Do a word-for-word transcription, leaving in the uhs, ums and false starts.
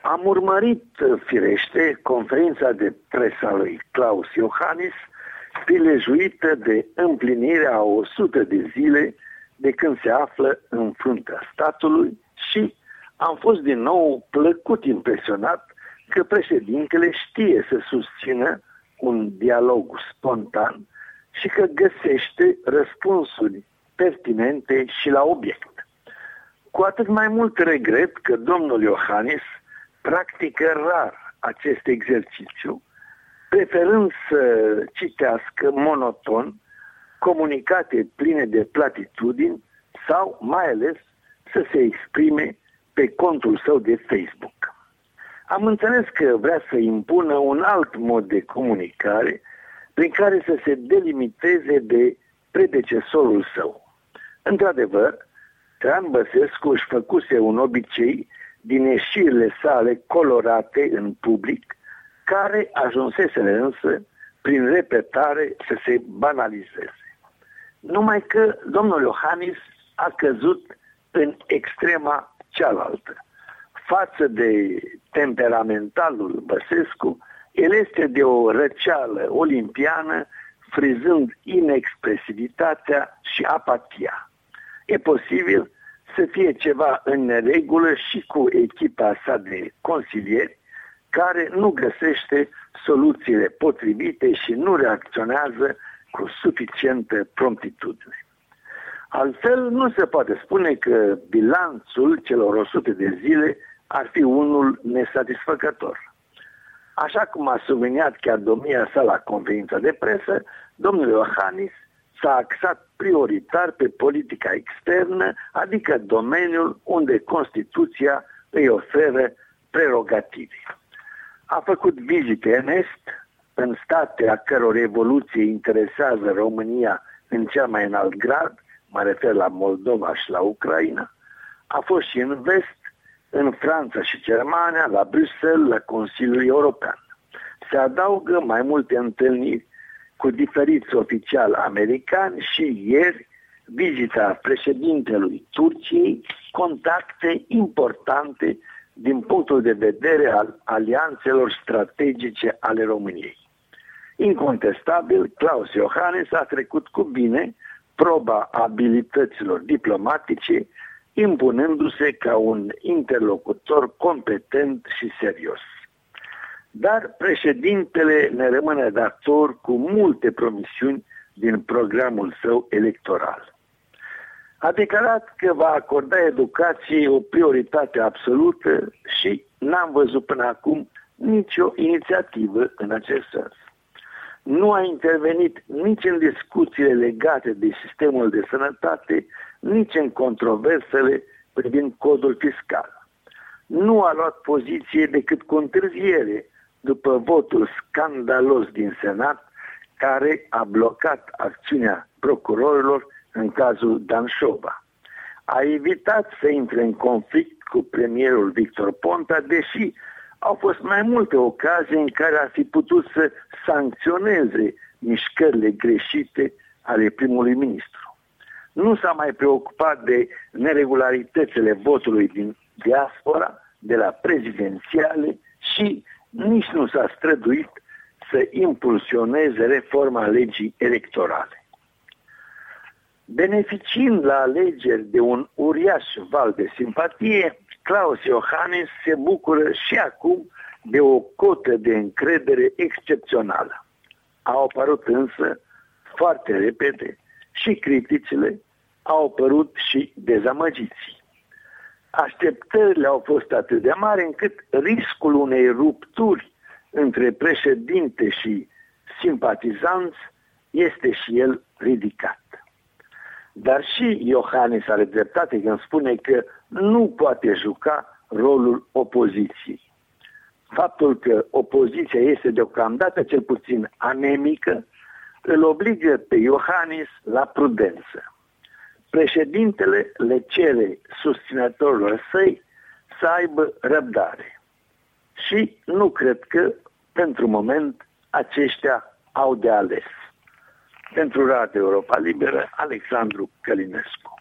Am urmărit, firește, conferința de presă a lui Klaus Iohannis, prilejuită de împlinirea a o sută de zile de când se află în fruntea statului și am fost din nou plăcut impresionat că președintele știe să susțină un dialog spontan și că găsește răspunsuri pertinente și la obiect. Cu atât mai mult regret că domnul Iohannis practică rar acest exercițiu, preferând să citească monoton comunicate pline de platitudini sau mai ales să se exprime pe contul său de Facebook. Am înțeles că vrea să impună un alt mod de comunicare prin care să se delimiteze de predecesorul său. Într-adevăr, Traian Băsescu își făcuse un obicei din ieșirile sale colorate în public, care ajunseseră însă, prin repetare, să se banalizeze. Numai că domnul Iohannis a căzut în extrema cealaltă. Față de temperamentalul Băsescu, el este de o răceală olimpiană, frizând inexpresivitatea și apatia. E posibil să fie ceva în neregulă și cu echipa sa de consilieri, care nu găsește soluțiile potrivite și nu reacționează cu suficientă promptitudine. Altfel, nu se poate spune că bilanțul celor o sută de zile ar fi unul nesatisfăcător. Așa cum a subliniat chiar domnia sa la conferința de presă, domnul Iohannis s-a axat prioritar pe politica externă, adică domeniul unde Constituția îi oferă prerogative. A făcut vizite în Est, în state a căror evoluție interesează România în cel mai înalt grad, mă refer la Moldova și la Ucraina. A fost și în Vest, în Franța și Germania, la Bruxelles, la Consiliul European. Se adaugă mai multe întâlniri cu diferiți oficiali americani și ieri vizita președintelui Turciei, contacte importante din punctul de vedere al alianțelor strategice ale României. Incontestabil, Klaus Iohannis a trecut cu bine proba abilităților diplomatice, impunându-se ca un interlocutor competent și serios. Dar președintele ne rămâne dator cu multe promisiuni din programul său electoral. A declarat că va acorda educației o prioritate absolută și n-am văzut până acum nicio inițiativă în acest sens. Nu a intervenit nici în discuțiile legate de sistemul de sănătate, nici în controversele privind codul fiscal. Nu a luat poziție decât cu întârziere după votul scandalos din Senat, care a blocat acțiunea procurorilor în cazul Danșova. A evitat să intre în conflict cu premierul Victor Ponta, deși au fost mai multe ocazii în care ar fi putut să sancționeze mișcările greșite ale primului ministru. Nu s-a mai preocupat de neregularitățile votului din diaspora, de la prezidențiale și nici nu s-a străduit să impulsioneze reforma legii electorale. Beneficiind la alegeri de un uriaș val de simpatie, Klaus Iohannis se bucură și acum de o cotă de încredere excepțională. Au apărut însă foarte repede și criticile, au apărut și dezamăgiții. Așteptările au fost atât de mari încât riscul unei rupturi între președinte și simpatizanți este și el ridicat. Dar și Iohannis are dreptate când spune că nu poate juca rolul opoziției. Faptul că opoziția este deocamdată cel puțin anemică îl obligă pe Iohannis la prudență. Președintele le cere susținătorilor săi să aibă răbdare. Și nu cred că, pentru moment, aceștia au de ales. Pentru Radio Europa Liberă, Alexandru Călinescu.